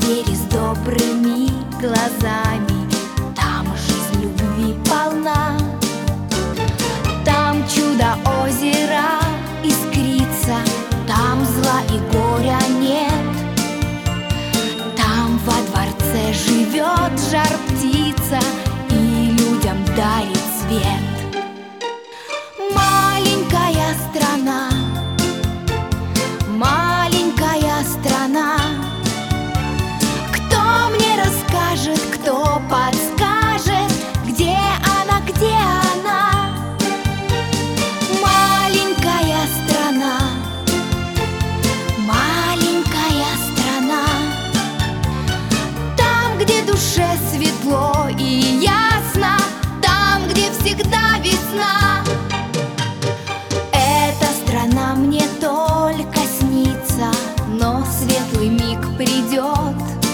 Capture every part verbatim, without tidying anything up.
двери с добрыми глазами. Там жизнь любви полна. Там чудо озера искрится, там зла и горя нет. Там во дворце живет жар-птица и людям дарит свет. Маленькая страна, маленькая страна, кто мне расскажет, кто подскажет, где она, где она? Маленькая страна, маленькая страна, там, где душе светло и ясно, там, где всегда весна. Эта страна мне только снится, но светлый миг придет,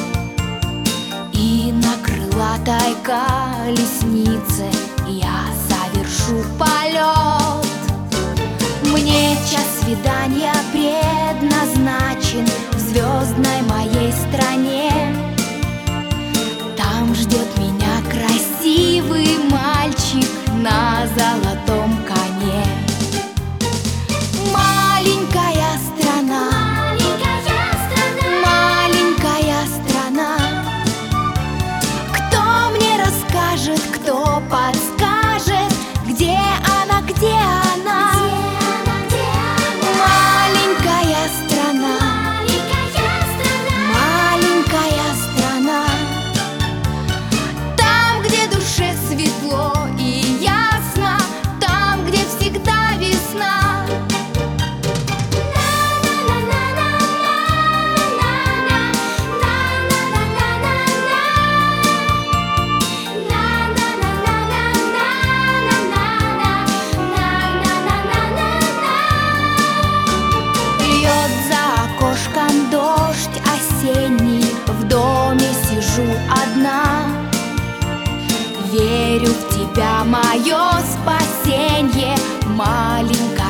и на крылатой колеснице я совершу полет. Мне час свидания предназначен в звездной моей стране. Там ждет меня красивый мальчик на золотом коне. Маленькая страна, маленькая страна, маленькая страна, кто мне расскажет, кто подскажет, где она, где она? Маленькая страна, маленькая страна, там, где душе светло и ясно, там, где всегда весна. Льет за окошком дождь осенний, в доме сижу одна. Верю в тебя, мое спасенье, маленькая